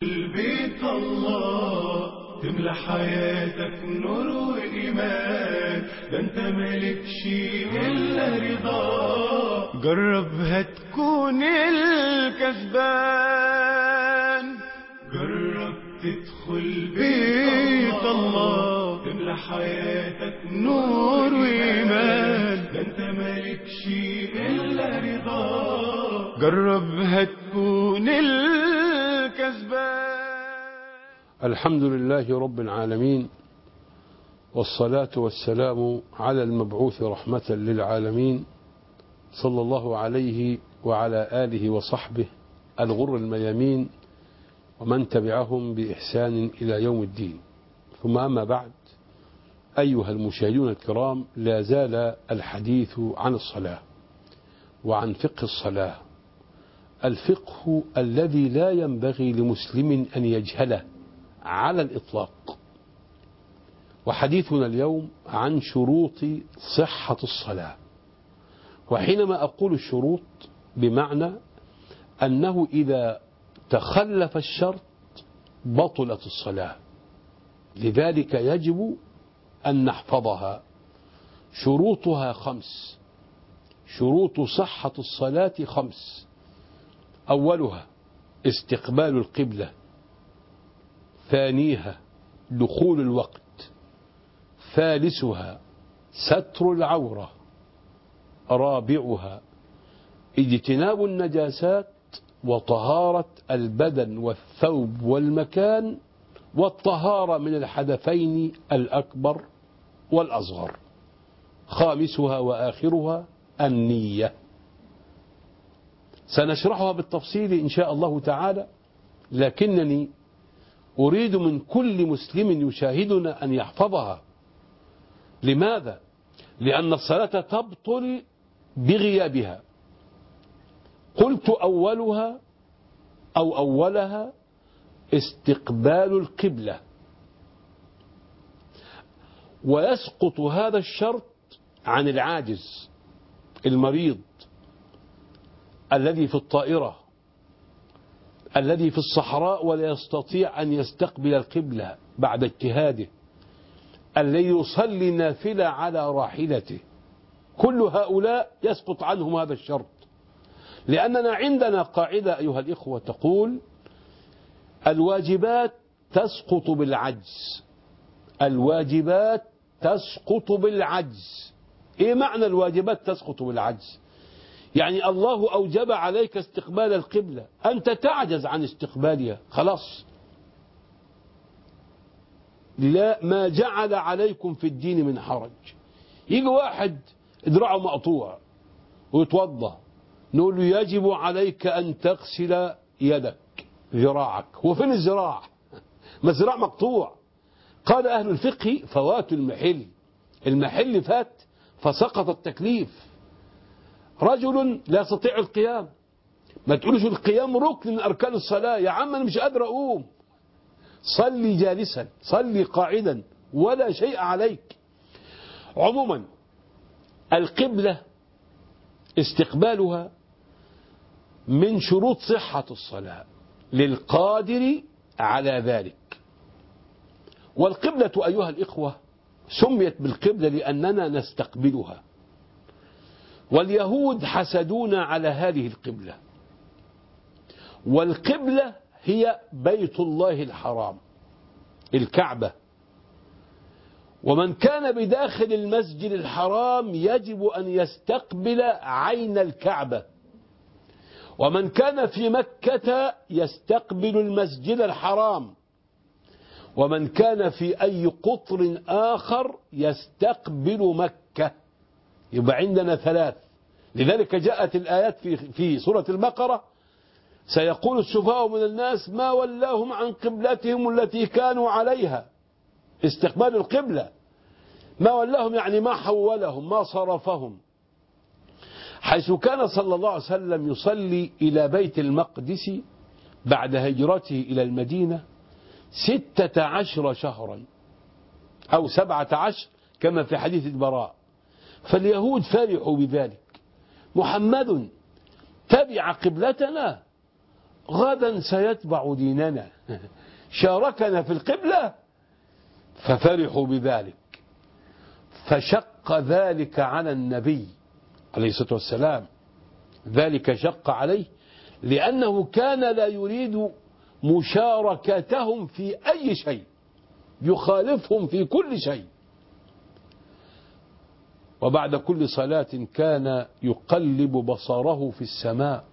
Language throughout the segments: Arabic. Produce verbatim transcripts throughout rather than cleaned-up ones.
البيت الله تملى حياتك نور وإيمان، ده انت مالكش إلا رضا. جرب هتكون الكسبان، جرب تدخل بيت الله تملى حياتك نور وإيمان، ده انت مالكش إلا رضا. جرب هتكون الكسبان. الحمد لله رب العالمين، والصلاة والسلام على المبعوث رحمة للعالمين، صلى الله عليه وعلى آله وصحبه الغر الميامين ومن تبعهم بإحسان إلى يوم الدين. ثم أما بعد، أيها المشاهدون الكرام، لا زال الحديث عن الصلاة وعن فقه الصلاة، الفقه الذي لا ينبغي لمسلم أن يجهله على الإطلاق. وحديثنا اليوم عن شروط صحة الصلاة. وحينما أقول الشروط بمعنى أنه إذا تخلف الشرط بطلت الصلاة، لذلك يجب أن نحفظها. شروطها خمس، شروط صحة الصلاة خمس. أولها استقبال القبلة، ثانيها دخول الوقت، ثالثها ستر العورة، رابعها اجتناب النجاسات وطهارة البدن والثوب والمكان، والطهارة من الحدثين الأكبر والأصغر، خامسها وآخرها النية. سنشرحها بالتفصيل إن شاء الله تعالى، لكنني أريد من كل مسلم يشاهدنا أن يحفظها. لماذا؟ لأن الصلاة تبطل بغيابها. قلت أولها أو أولها استقبال القبلة، ويسقط هذا الشرط عن العاجز المريض الذي في الطائرة، الذي في الصحراء ولا يستطيع أن يستقبل القبلة بعد اجتهاده، الذي يصلي نافلة على راحلته. كل هؤلاء يسقط عنهم هذا الشرط، لأننا عندنا قاعدة أيها الإخوة تقول: الواجبات تسقط بالعجز. الواجبات تسقط بالعجز. إيه معنى الواجبات تسقط بالعجز؟ يعني الله أوجب عليك استقبال القبلة، أنت تعجز عن استقبالها، خلاص. لا، ما جعل عليكم في الدين من حرج. يجي واحد ذراعه مقطوع ويتوضا، نقول له يجب عليك أن تغسل يدك، ذراعك. هو فين الذراع؟ ما الذراع مقطوع. قال أهل الفقه: فوات المحل. المحل فات فسقط التكليف. رجل لا يستطيع القيام، ما تقولش القيام ركن من أركان الصلاة. يا عم أنا مش قادر أقوم. صلي جالسا، صلي قاعدا، ولا شيء عليك. عموما القبلة استقبالها من شروط صحة الصلاة للقادر على ذلك. والقبلة أيها الإخوة سميت بالقبلة لأننا نستقبلها، واليهود حسدونا على هذه القبلة. والقبلة هي بيت الله الحرام، الكعبة. ومن كان بداخل المسجد الحرام يجب أن يستقبل عين الكعبة، ومن كان في مكة يستقبل المسجد الحرام، ومن كان في أي قطر آخر يستقبل مكة. يبقى عندنا ثلاث. لذلك جاءت الآيات في في سورة البقرة: سيقول السفهاء من الناس ما ولاهم عن قبلتهم التي كانوا عليها. استقبال القبلة. ما ولاهم يعني ما حولهم، ما صرفهم. حيث كان صلى الله عليه وسلم يصلي إلى بيت المقدس بعد هجرته إلى المدينة ستة عشر شهرا أو سبعة عشر كما في حديث البراء. فاليهود فرحوا بذلك. محمد تبع قبلتنا، غدا سيتبع ديننا، شاركنا في القبلة، ففرحوا بذلك، فشق ذلك على النبي عليه الصلاة والسلام. ذلك شق عليه لأنه كان لا يريد مشاركتهم في أي شيء، يخالفهم في كل شيء. وبعد كل صلاة كان يقلب بصره في السماء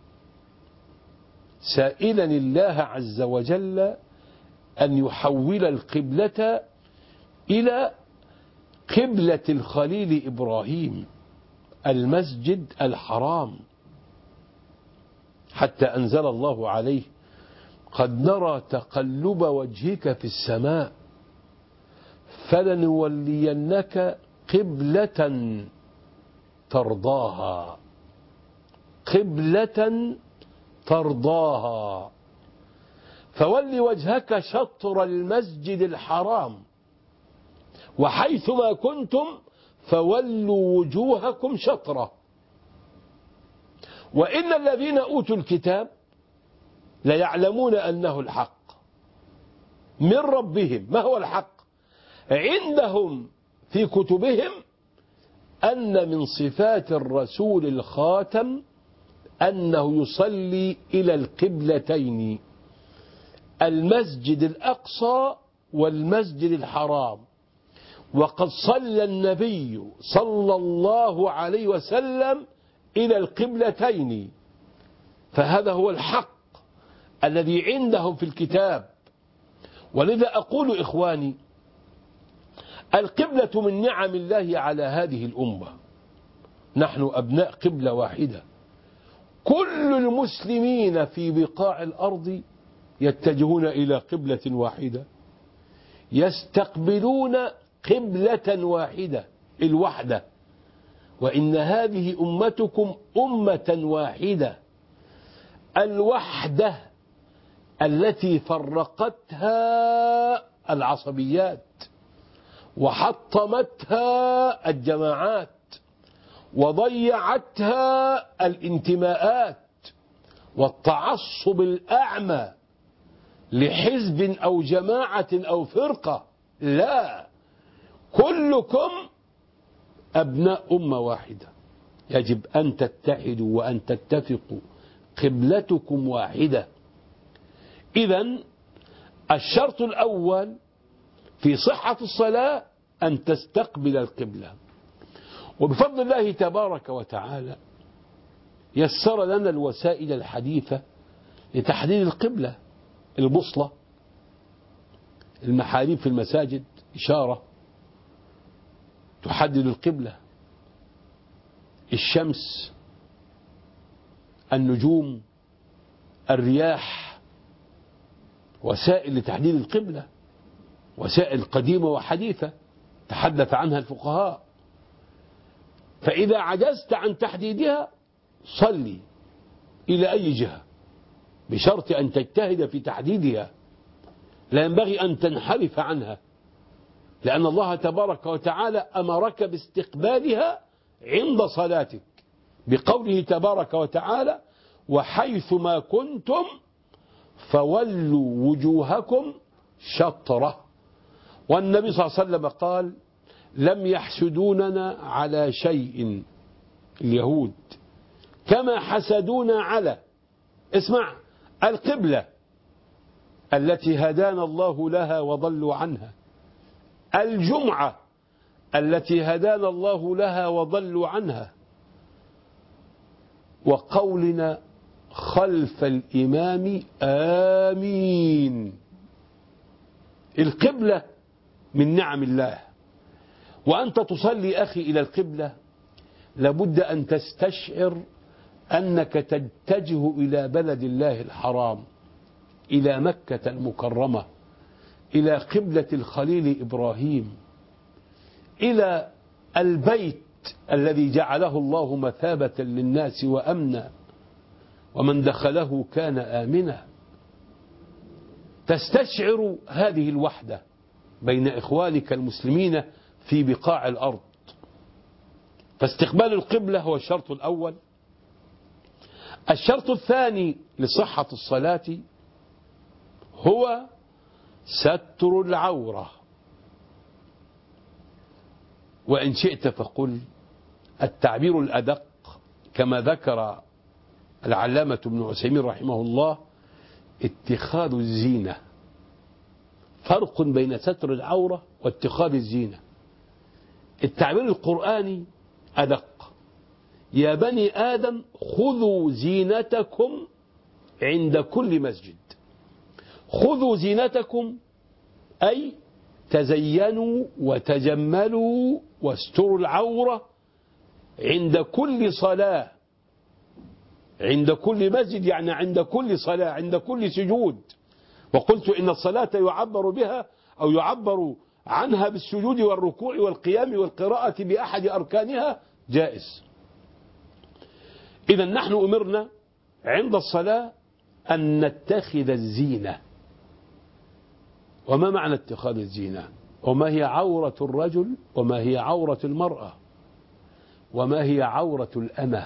سائلا الله عز وجل أن يحول القبلة إلى قبلة الخليل إبراهيم، المسجد الحرام، حتى أنزل الله عليه: قد نرى تقلب وجهك في السماء فلنولينك قبلة ترضاها، قبلة ترضاها، فول وجهك شطر المسجد الحرام، وحيثما كنتم فولوا وجوهكم شطره. وإن الذين أوتوا الكتاب ليعلمون أنه الحق من ربهم. ما هو الحق؟ عندهم في كتبهم أن من صفات الرسول الخاتم أنه يصلي إلى القبلتين، المسجد الأقصى والمسجد الحرام. وقد صلى النبي صلى الله عليه وسلم إلى القبلتين، فهذا هو الحق الذي عندهم في الكتاب. ولذا أقول إخواني، القبلة من نعم الله على هذه الأمة، نحن أبناء قبلة واحدة، كل المسلمين في بقاع الأرض يتجهون إلى قبلة واحدة، يستقبلون قبلة واحدة، الوحدة. وإن هذه أمتكم أمة واحدة، الوحدة التي فرقتها العصبيات وحطمتها الجماعات وضيعتها الانتماءات والتعصب الأعمى لحزب أو جماعة أو فرقة. لا، كلكم أبناء أمة واحدة، يجب أن تتحدوا وأن تتفقوا، قبلتكم واحدة. إذن الشرط الأول في صحة الصلاة أن تستقبل القبلة. وبفضل الله تبارك وتعالى يسر لنا الوسائل الحديثة لتحديد القبلة، البوصلة، المحاريب في المساجد إشارة تحدد القبلة، الشمس، النجوم، الرياح، وسائل لتحديد القبلة، وسائل قديمة وحديثة تحدث عنها الفقهاء. فإذا عجزت عن تحديدها صلي إلى أي جهة، بشرط أن تجتهد في تحديدها، لا ينبغي أن تنحرف عنها، لأن الله تبارك وتعالى أمرك باستقبالها عند صلاتك بقوله تبارك وتعالى: وحيثما كنتم فولوا وجوهكم شطرة. والنبي صلى الله عليه وسلم قال: لم يحسدوننا على شيء اليهود كما حسدونا على، اسمع، القبلة التي هدانا الله لها وضلوا عنها، الجمعة التي هدانا الله لها وضلوا عنها، وقولنا خلف الإمام آمين. القبلة من نعم الله. وأنت تصلي أخي إلى القبلة لابد أن تستشعر أنك تتجه إلى بلد الله الحرام، إلى مكة المكرمة، إلى قبلة الخليل إبراهيم، إلى البيت الذي جعله الله مثابة للناس وأمنا، ومن دخله كان آمنا. تستشعر هذه الوحدة بين إخوانك المسلمين في بقاع الأرض. فاستقبال القبلة هو الشرط الأول. الشرط الثاني لصحة الصلاة هو ستر العورة، وإن شئت فقل التعبير الأدق كما ذكر العلامة ابن عثيمين رحمه الله اتخاذ الزينة. فرق بين ستر العورة واتخاذ الزينة. التعبير القرآني أدق: يا بني آدم خذوا زينتكم عند كل مسجد. خذوا زينتكم أي تزينوا وتجملوا واستروا العورة عند كل صلاة، عند كل مسجد يعني عند كل صلاة، عند كل سجود. وقلت إن الصلاة يعبر بها أو يعبر عنها بالسجود والركوع والقيام والقراءة بأحد أركانها، جائز. إذا نحن أمرنا عند الصلاة أن نتخذ الزينة. وما معنى اتخاذ الزينة؟ وما هي عورة الرجل وما هي عورة المرأة وما هي عورة الأمة؟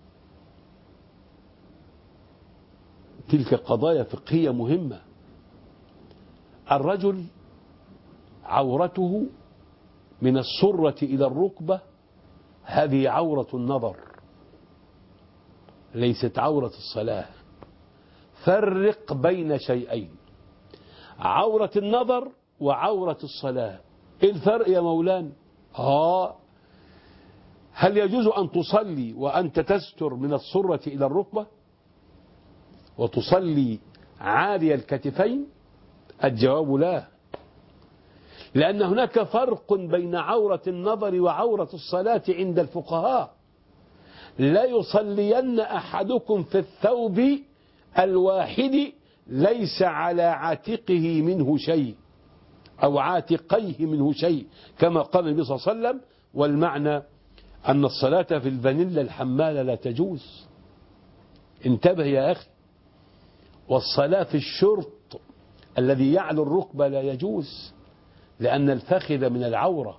تلك قضايا فقهية مهمة. الرجل عورته من السرة إلى الركبة، هذه عورة النظر ليست عورة الصلاة. فرق بين شيئين: عورة النظر وعورة الصلاة. إيه الفرق يا مولانا؟ آه هل يجوز أن تصلي وأنت تستر من السرة إلى الركبة وتصلي عالي الكتفين؟ الجواب لا، لأن هناك فرق بين عورة النظر وعورة الصلاة عند الفقهاء. لا يصلين أحدكم في الثوب الواحد ليس على عاتقه منه شيء أو عاتقيه منه شيء، كما قال النبي صلى الله عليه وسلم. والمعنى أن الصلاة في الفانيلا الحمالة لا تجوز. انتبه يا أخي. والصلاة في الشرط الذي يعلو الركبة لا يجوز، لأن الفخذ من العورة.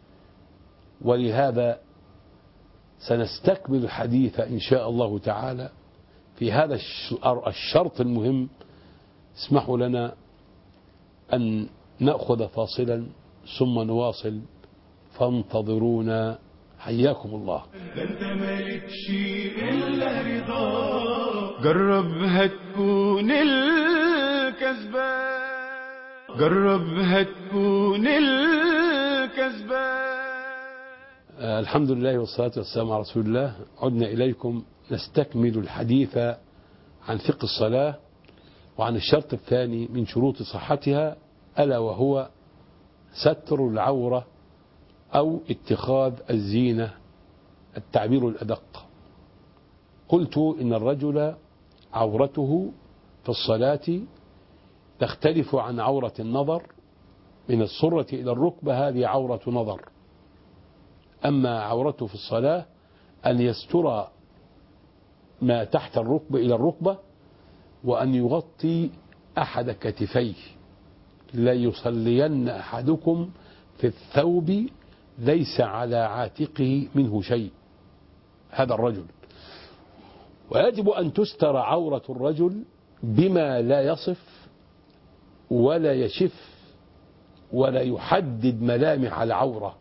ولهذا سنستكمل الحديث إن شاء الله تعالى في هذا الشرط المهم. اسمحوا لنا أن نأخذ فاصلا ثم نواصل، فانتظرونا حياكم الله. انت مالك شيء الا رضا، جرب هتكون الكسبان، جرب هتكون الكسبان. آه الحمد لله والصلاة والسلام على رسول الله. عدنا إليكم نستكمل الحديث عن فقه الصلاة وعن الشرط الثاني من شروط صحتها، ألا وهو ستر العورة أو اتخاذ الزينة، التعبير الأدق. قلت إن الرجل عورته في الصلاة تختلف عن عورة النظر. من السرة إلى الركبة هذه عورة نظر، أما عورته في الصلاة أن يستر ما تحت الركبة إلى الركبة وأن يغطي أحد كتفيه. لا يصلين أحدكم في الثوب ليس على عاتقه منه شيء، هذا الرجل. ويجب أن تستر عورة الرجل بما لا يصف ولا يشف ولا يحدد ملامح العورة.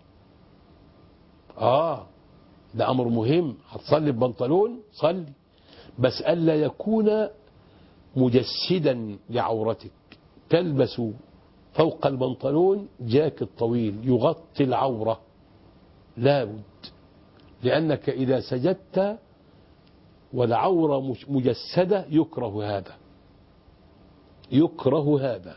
آه ده أمر مهم. هتصلي ببنطلون صلي، بس ألا يكون مجسدا لعورتك. تلبس فوق البنطلون جاكيت طويل يغطي العورة، لابد، لأنك إذا سجدت والعورة مجسدة يكره هذا، يكره هذا.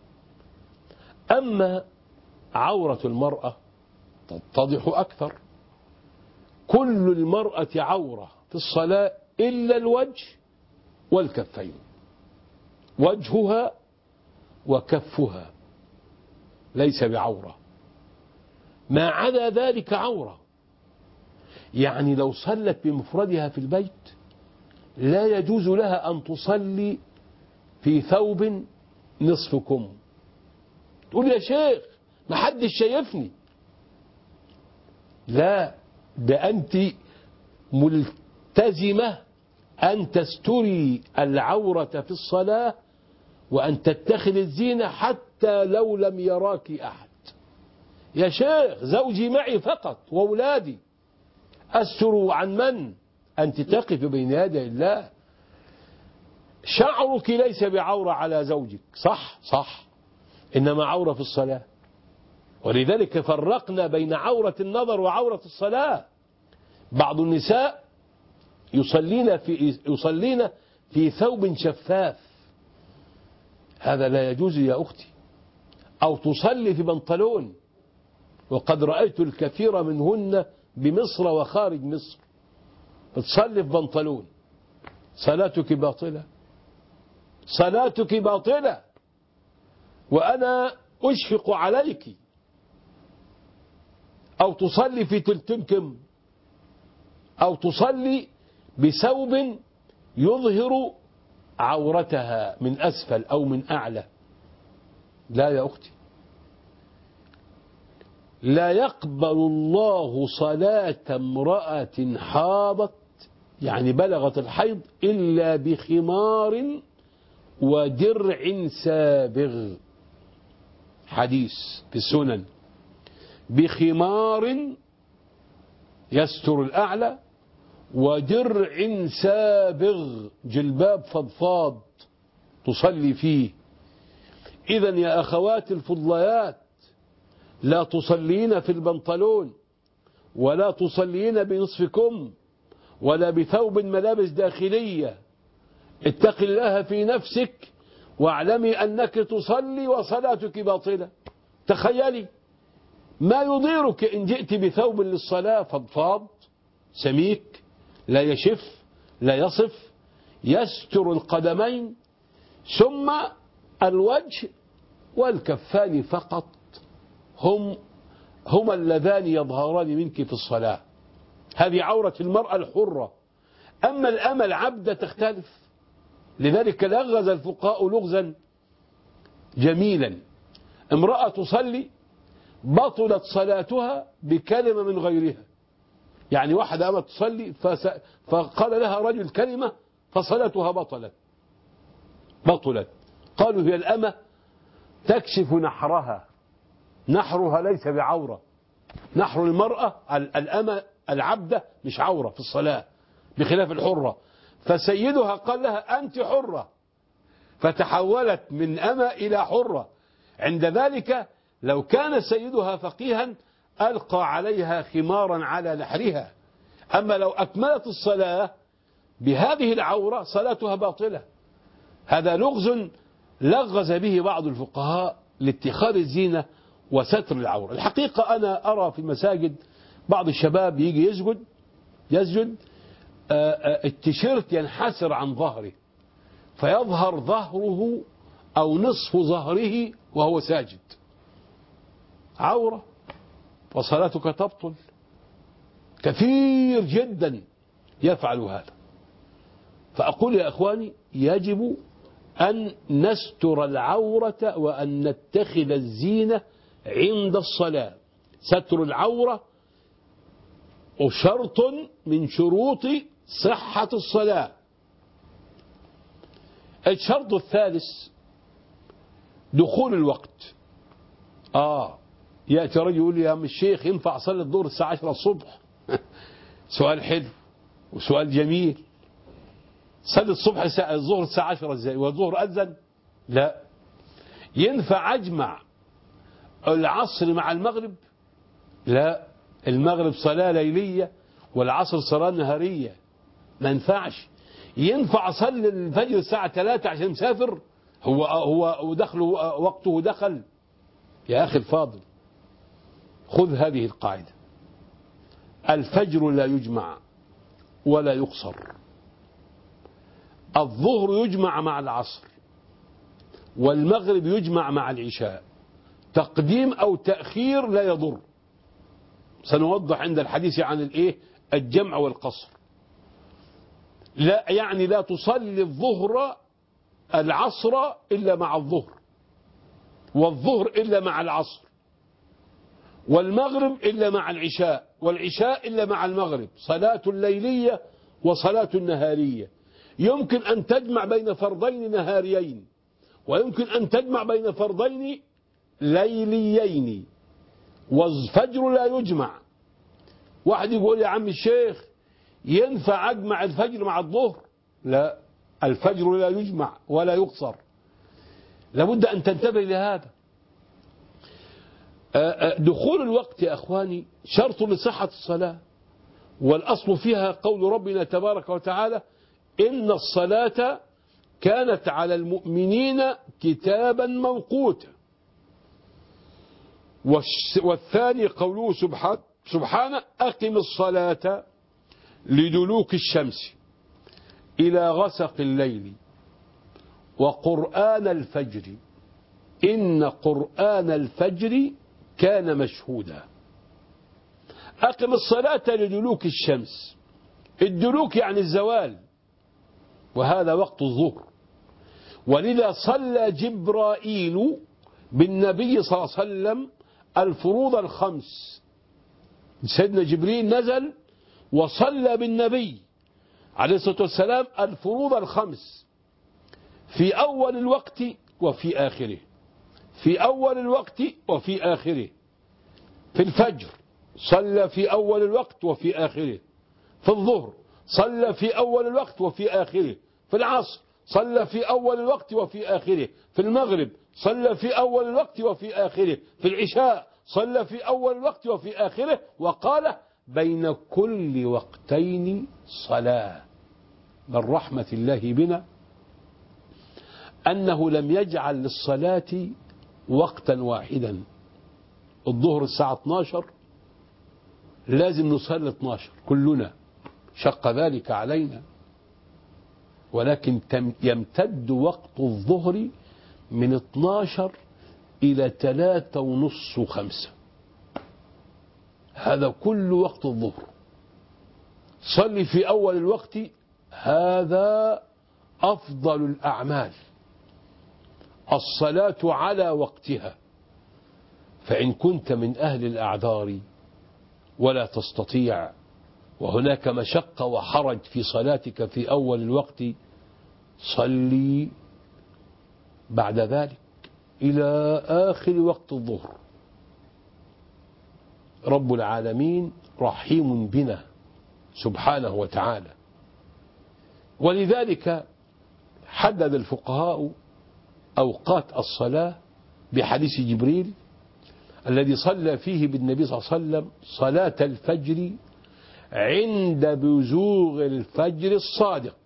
أما عورة المرأة تتضح أكثر. كل المرأة عورة في الصلاة إلا الوجه والكفين، وجهها وكفها ليس بعورة، ما عدا ذلك عورة. يعني لو صلت بمفردها في البيت لا يجوز لها أن تصلي في ثوب نصف كم. تقول يا شيخ ما حدش شايفني. لا، ده أنت ملتزمة أن تستري العورة في الصلاة وأن تتخذ الزينة حتى لو لم يراك أحد. يا شيخ زوجي معي فقط وأولادي، أستر عن من؟ أنت تقف بين يدي الله. شعرك ليس بعورة على زوجك، صح صح، إنما عورة في الصلاة. ولذلك فرقنا بين عورة النظر وعورة الصلاة. بعض النساء يصلين في يصلين في ثوب شفاف، هذا لا يجوز يا أختي. أو تصلي في بنطلون، وقد رأيت الكثير منهن بمصر وخارج مصر تصلي في بنطلون. صلاتك باطلة، صلاتك باطلة، وأنا أشفق عليك. أو تصلي في تلتمكم، أو تصلي بثوب يظهر عورتها من أسفل أو من أعلى. لا يا أختي، لا يقبل الله صلاة امرأة حاضت يعني بلغت الحيض إلا بخمار ودرع سابغ. حديث في السنن، بخمار يستر الأعلى ودرع سابغ، جلباب فضفاض تصلي فيه. إذن يا أخوات الفضليات، لا تصلين في البنطلون، ولا تصلين بنصف كم، ولا بثوب ملابس داخلية. اتق الله في نفسك واعلمي أنك تصلي وصلاتك باطلة. تخيلي ما يضيرك إن جئت بثوب للصلاة فضفاض سميك لا يشف لا يصف، يستر القدمين ثم الوجه والكفان فقط هم هما اللذان يظهران منك في الصلاة. هذه عورة المرأة الحرة. أما الأمة العبدة تختلف. لذلك لغز الفقهاء لغزا جميلا. امرأة تصلي بطلت صلاتها بكلمة من غيرها. يعني واحدة أمة تصلي فقال لها رجل كلمة فصلاتها بطلت بطلت قالوا هي الأمة تكشف نحرها، نحرها ليس بعورة. نحر المرأة الأمة العبدة مش عورة في الصلاة بخلاف الحرة. فسيدها قال لها أنت حرة، فتحولت من أمة إلى حرة. عند ذلك لو كان سيدها فقيها ألقى عليها خمارا على نحرها. أما لو أكملت الصلاة بهذه العورة صلاتها باطلة. هذا لغز لغز به بعض الفقهاء لاتخاذ الزينة وستر العورة. الحقيقة أنا أرى في المساجد بعض الشباب يجي يسجد يسجد التيشيرت ينحسر عن ظهره فيظهر ظهره أو نصف ظهره وهو ساجد، عورة وصلاتك تبطل. كثير جدا يفعل هذا. فأقول يا أخواني يجب أن نستر العورة وأن نتخذ الزينة عند الصلاة. ستر العورة وشرط من شروط صحة الصلاة. الشرط الثالث دخول الوقت. آه يأتي رجل يقول لي يا عم الشيخ ينفع أصلي الظهر الساعة عشرة الصبح؟ سؤال حلو وسؤال جميل. صلي الصبح الظهر الساعة عشرة ازاي والظهر أذن؟ لا. ينفع أجمع العصر مع المغرب؟ لا، المغرب صلاة ليلية والعصر صلاة نهارية، ما ينفعش. ينفع أصلي الفجر الساعة ثلاثة عشان مسافر؟ هو هو ودخله وقته دخل؟ يا أخي الفاضل خذ هذه القاعدة: الفجر لا يجمع ولا يقصر، الظهر يجمع مع العصر والمغرب يجمع مع العشاء، تقديم أو تأخير لا يضر. سنوضح عند الحديث عن الايه الجمع والقصر. لا يعني لا تصلي الظهر العصر إلا مع الظهر، والظهر إلا مع العصر، والمغرب إلا مع العشاء، والعشاء إلا مع المغرب. صلاة ليلية وصلاة نهارية. يمكن أن تجمع بين فرضين نهاريين، ويمكن أن تجمع بين فرضين ليليين، والفجر لا يجمع. واحد يقول يا عم الشيخ ينفع أجمع الفجر مع الظهر؟ لا، الفجر لا يجمع ولا يقصر، لابد أن تنتبه لهذا. دخول الوقت يا أخواني شرط لصحة الصلاة، والأصل فيها قول ربنا تبارك وتعالى: إن الصلاة كانت على المؤمنين كتابا موقوتا. والثاني قوله سبحانه: أقم الصلاة لدلوك الشمس إلى غسق الليل وقرآن الفجر إن قرآن الفجر كان مشهودا. أقم الصلاة لدلوك الشمس، الدلوك يعني الزوال، وهذا وقت الظهر. ولذا صلى جبرائيل بالنبي صلى الله عليه وسلم الفروض الخمس. سيدنا جبريل نزل وصلى بالنبي عليه الصلاة والسلام الفروض الخمس في أول الوقت وفي آخره، في أول الوقت وفي آخره. في الفجر صلى في أول الوقت وفي آخره، في الظهر صلى في أول الوقت وفي آخره، في العصر صلى في أول الوقت وفي آخره، في المغرب صلى في أول الوقت وفي آخره، في العشاء صلى في أول الوقت وفي آخره. وقال: بين كل وقتين صلاة. من رحمة الله بنا أنه لم يجعل للصلاة وقتا واحدا. الظهر الساعة اثناشر لازم نصلي اثناشر كلنا، شق ذلك علينا، ولكن يمتد وقت الظهر من اثناشر إلى ثلاثة ونص وخمسة، هذا كل وقت الظهر. صلي في أول الوقت، هذا أفضل الأعمال، الصلاة على وقتها. فإن كنت من أهل الأعذار ولا تستطيع وهناك مشقة وحرج في صلاتك في أول الوقت، صلي بعد ذلك إلى آخر وقت الظهر. رب العالمين رحيم بنا سبحانه وتعالى، ولذلك حدد الفقهاء أوقات الصلاة بحديث جبريل الذي صلى فيه بالنبي صلى الله عليه وسلم صلاة الفجر عند بزوغ الفجر الصادق.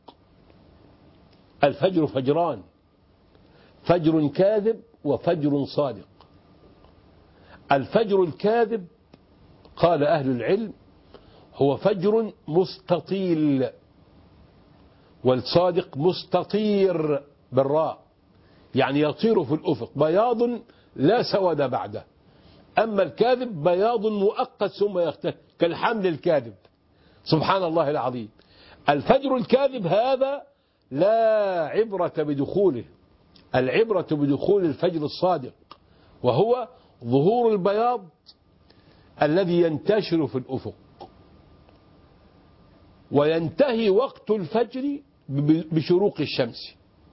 الفجر فجران: فجر كاذب وفجر صادق. الفجر الكاذب قال أهل العلم هو فجر مستطيل، والصادق مستطير بالراء، يعني يطير في الأفق بياض لا سود بعده. أما الكاذب بياض مؤقت ثم يختفي كالحمل الكاذب. سبحان الله العظيم. الفجر الكاذب هذا لا عبرة بدخوله، العبرة بدخول الفجر الصادق، وهو ظهور البياض الذي ينتشر في الأفق. وينتهي وقت الفجر بشروق الشمس،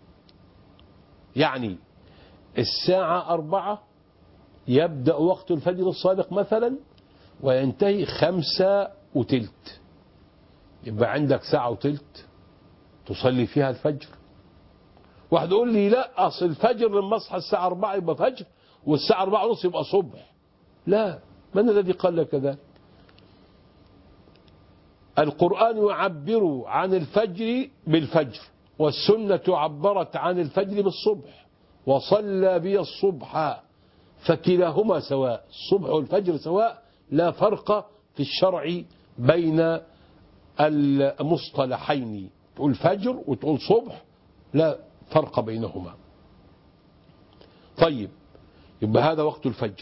يعني الساعة أربعة يبدأ وقت الفجر الصادق مثلا وينتهي خمسة وتلت، يبقى عندك ساعة وتلت تصلي فيها الفجر. واحد يقول لي لا، أصل الفجر لما أصحى الساعة أربعة يبقى فجر والساعة أربعة ونص يبقى صبح. لا، من الذي قال لك ذلك؟ القرآن يعبر عن الفجر بالفجر، والسنة عبرت عن الفجر بالصبح، وصلى بي الصبح، فكلاهما سواء، الصبح والفجر سواء، لا فرق في الشرع بين المصطلحين، تقول فجر وتقول صبح لا فرق بينهما. طيب، يبقى هذا وقت الفجر،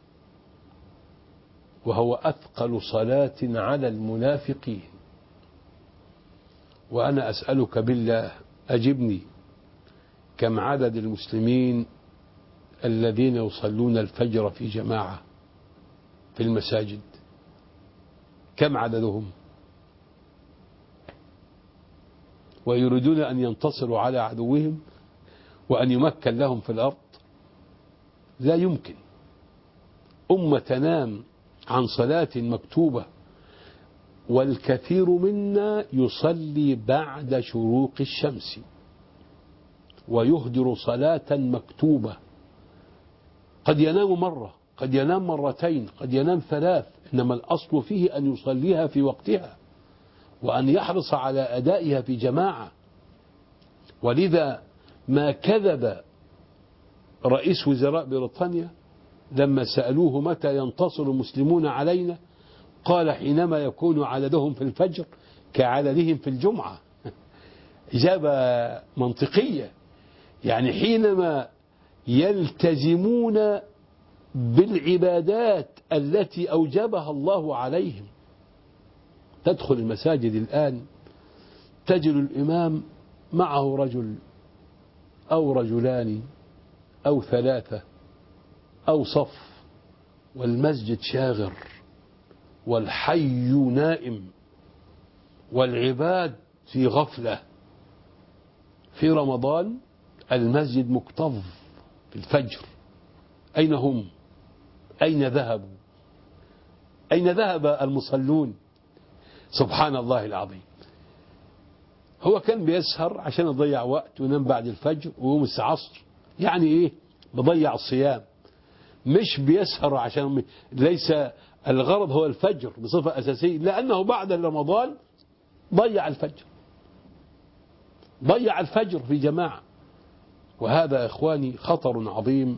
وهو أثقل صلاة على المنافقين. وأنا أسألك بالله أجبني، كم عدد المسلمين الذين يصلون الفجر في جماعة في المساجد؟ كم عددهم؟ ويريدون أن ينتصروا على عدوهم وأن يمكن لهم في الأرض؟ لا يمكن. أمة تنام عن صلاة مكتوبة، والكثير منا يصلي بعد شروق الشمس ويهدر صلاة مكتوبة، قد ينام مرة، قد ينام مرتين، قد ينام ثلاث، إنما الأصل فيه أن يصليها في وقتها وأن يحرص على أدائها في جماعة. ولذا ما كذب رئيس وزراء بريطانيا لما سألوه متى ينتصر المسلمون علينا، قال حينما يكون عددهم في الفجر كعددهم في الجمعة. إجابة منطقية، يعني حينما يلتزمون بالعبادات التي أوجبها الله عليهم. تدخل المساجد الآن تجد الإمام معه رجل أو رجلان أو ثلاثة أو صف، والمسجد شاغر والحي نائم والعباد في غفلة. في رمضان المسجد مكتظ في الفجر، أين هم؟ أين ذهبوا؟ أين ذهب المصلون؟ سبحان الله العظيم. هو كان بيسهر عشان يضيع وقت وينام بعد الفجر ويقوم الساعة عصر، يعني إيه؟ بضيع الصيام، مش بيسهر عشان ليس الغرض هو الفجر بصفة أساسية، لأنه بعد رمضان ضيع الفجر، ضيع الفجر في جماعة. وهذا إخواني خطر عظيم.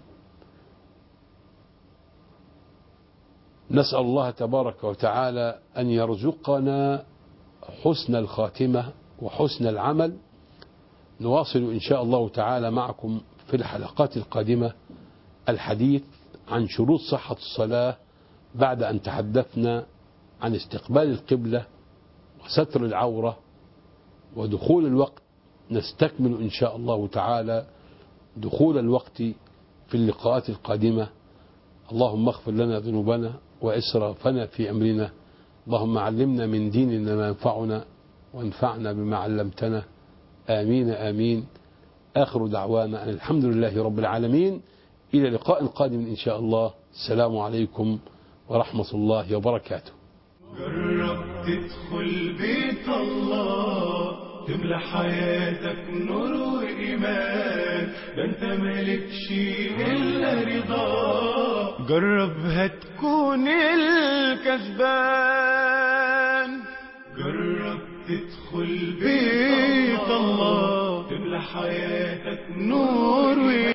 نسأل الله تبارك وتعالى أن يرزقنا حسن الخاتمة وحسن العمل. نواصل إن شاء الله تعالى معكم في الحلقات القادمة الحديث عن شروط صحة الصلاة، بعد أن تحدثنا عن استقبال القبلة وستر العورة ودخول الوقت. نستكمل إن شاء الله تعالى دخول الوقت في اللقاءات القادمة. اللهم اغفر لنا ذنوبنا وإسرافنا في أمرنا، اللهم علمنا من ديننا ما ينفعنا وانفعنا بما علمتنا، آمين آمين. آخر دعوانا أن الحمد لله رب العالمين. إلى لقاء قادم إن شاء الله. السلام عليكم ورحمة الله وبركاته. جرب تدخل بيت الله، تملى حياتك نور وإيمان، ده انت مالكش إلا رضا. جرب هتكون الكسبان. جرب تدخل بيت الله، تملى حياتك نور وإيمان.